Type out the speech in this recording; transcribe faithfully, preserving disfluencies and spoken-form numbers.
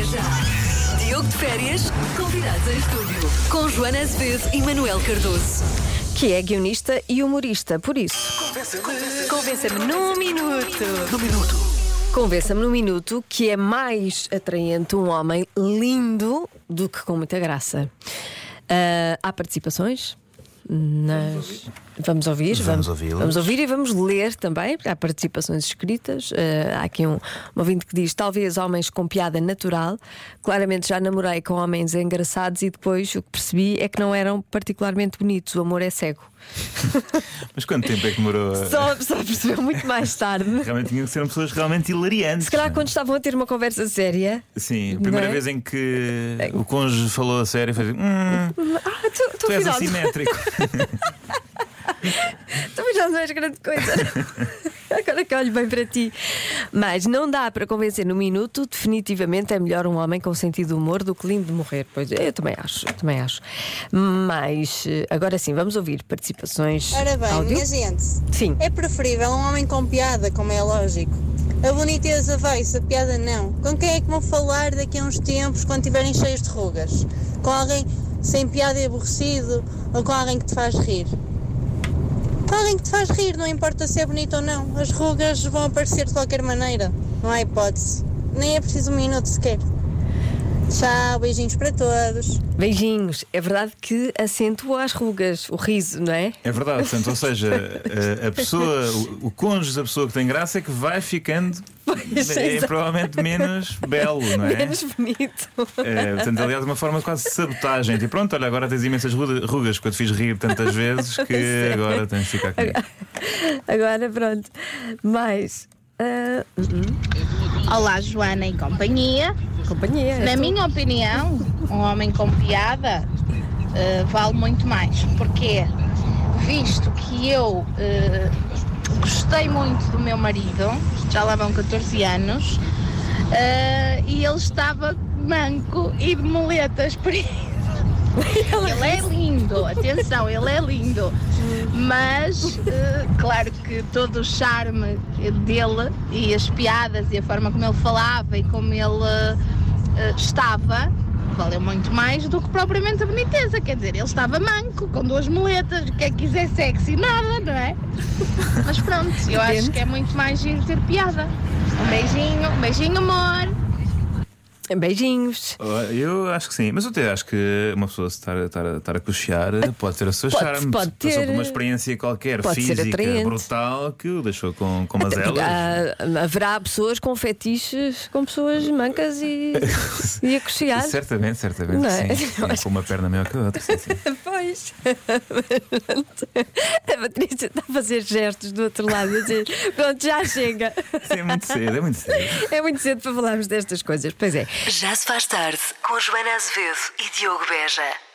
Beja. Diogo de férias, convidados em estúdio. Com Joana Azevedo e Manuel Cardoso. Que é guionista e humorista, por isso. Convença-me num minuto. No minuto. Convença-me num minuto que é mais atraente um homem lindo do que com muita graça. Ah, há participações? Nas... Vamos ouvir, Vamos vamos, ouvi-las. vamos ouvir e vamos ler também, porque há participações escritas. Uh, há aqui um, um ouvinte que diz: talvez homens com piada natural. Claramente já namorei com homens engraçados e depois o que percebi é que não eram particularmente bonitos. O amor é cego. Mas quanto tempo é que demorou? a- Só, só percebeu muito mais tarde. Realmente tinham que ser pessoas realmente hilariantes. Se calhar quando estavam a ter uma conversa séria. Sim, a primeira Não é? vez em que o cônjuge falou a sério fez hum, Ah, tu, tu tu és afinal, assimétrico. tu afinal não és grande coisa. Agora que olho bem para ti. Mas não dá para convencer num minuto. Definitivamente é melhor um homem com sentido de humor do que lindo de morrer. Pois eu também acho, eu também acho. Mas agora sim, vamos ouvir participações. Ora bem, áudio? minha gente, Sim. é preferível um homem com piada, como é lógico. A boniteza vai-se, a piada não. Com quem é que vão falar daqui a uns tempos quando estiverem cheios de rugas? Com alguém sem piada e aborrecido ou com alguém que te faz rir? Com alguém que te faz rir, não importa se é bonito ou não. As rugas vão aparecer de qualquer maneira, não há hipótese. Nem é preciso um minuto sequer. Tchau, beijinhos para todos. Beijinhos. É verdade que acentua as rugas, o riso, não é? É verdade, portanto, ou seja, a, a pessoa, o, o cônjuge da pessoa que tem graça é que vai ficando Pois, é, exato. provavelmente menos belo, não é? Menos bonito. É, portanto, aliás, uma forma de quase sabotagem. E pronto, olha, agora tens imensas ruga- rugas que eu te fiz rir tantas vezes que Sei. agora tens de ficar comigo. Agora pronto. Mais. ah, Olá, Joana e companhia. companhia. Na és tu? minha opinião, um homem com piada eh, vale muito mais. Porquê? Visto que eu eh, gostei muito do meu marido, já lá vão catorze anos, eh, e ele estava manco e de muletas, por isso. Ele é lindo, atenção, ele é lindo. Mas, eh, claro que todo o charme dele e as piadas e a forma como ele falava e como ele eh, estava, valeu muito mais do que propriamente a boniteza. Quer dizer, ele estava manco, com duas muletas, o que é que quiser sexy, nada, não é? Mas pronto, eu acho que é muito mais giro ter piada. Um beijinho, um beijinho, amor. Beijinhos. Eu acho que sim, mas eu até acho que uma pessoa se estar, estar, estar a cochear pode ter o seu Pode- charme. pode Passou ter. por uma experiência qualquer, Pode ser física, atraente. brutal, que o deixou com, com umas Porque elas. há- haverá pessoas com fetiches com pessoas mancas e, e a cochear. Certamente, certamente. Não é? Sim, sim, com uma perna maior que a outra. Sim, sim. Pois. A Patrícia está a fazer gestos do outro lado a dizer: pronto, já chega. Sim, é muito cedo, é muito cedo. É muito cedo para falarmos destas coisas. Pois é. Já se faz tarde com Joana Azevedo e Diogo Beja.